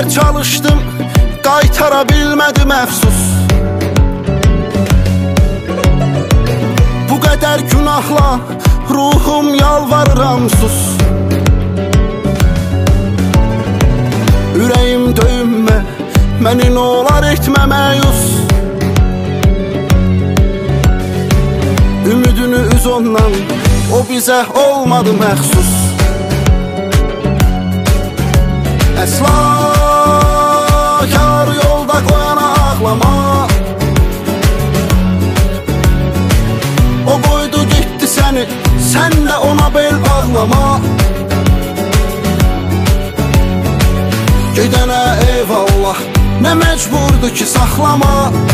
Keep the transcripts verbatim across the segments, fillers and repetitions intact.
qədər çalışdım, qaytara bilmədim əfsus. Bu qədər günahla ruhum yalvarıram sus. Ürəyim döyünmə, məni nə olar etmə məyus. Ümidini üz ondan, o bizə olmadı məxsus. Əsla kar yolda qoyana ağlama. O qoydu getdi səni, sən də ona bel bağlama. Gedənə eyvallah, nə məcburdur ki saxlama.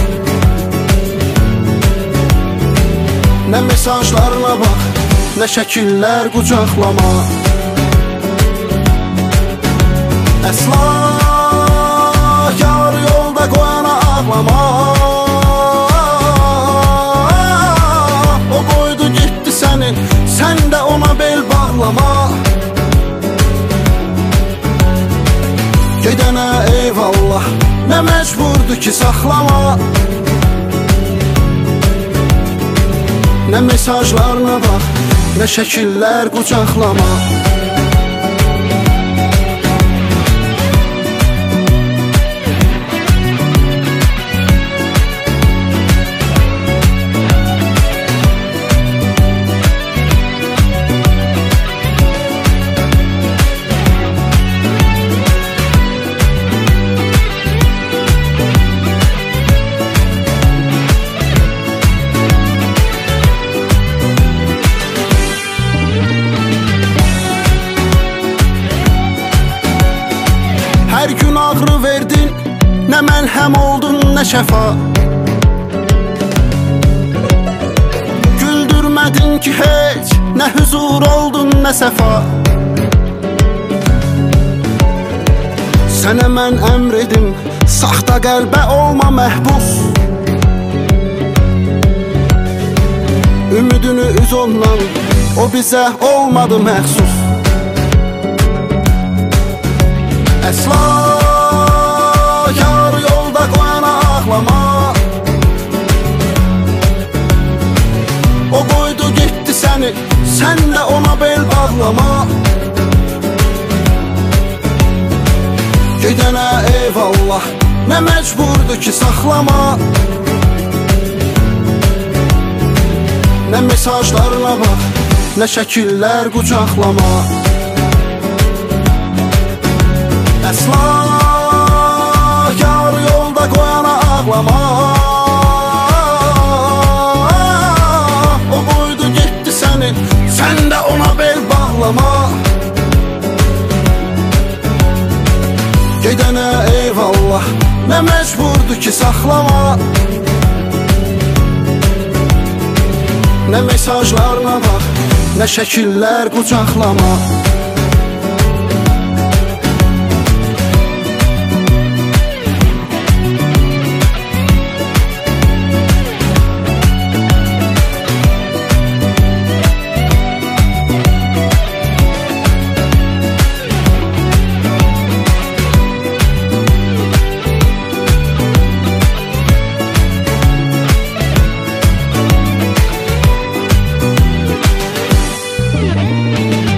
Nə mesajlarına bax, nə şəkillər qucaqlama. Əsla kar yolda qoyana ağlama. O qoydu getdi səni, sən də ona bel bağlama. Gedənə eyvallah, nə məcburdur ki saxlama. Nə mesajlarına bax, nə şəkillər qucaqlama. Hər gün ağrı verdin, nə məlhəm oldun, nə şəfa. Güldürmədin ki heç, nə huzur oldun, nə səfa. Sənə mən əmr edim, saxta qəlbə olma məhbus. Ümidini üz ondan, o bizə olmadı məxsus. Əsla kar yolda qoyana ağlama. O qoydu getdi səni, sən də ona bel bağlama. Gedənə eyvallah, nə məcburdur ki saxlama. Nə mesajlarına bax, nə şəkillər qucaqlama. Əsla kar yolda qoyana ağlama. O qoydu getdi səni, sən də ona bel bağlama. Gedənə eyvallah, nə məcburdur ki saxlama. Nə mesajlarına bax, nə şəkillər qucaqlama. We'll be right back.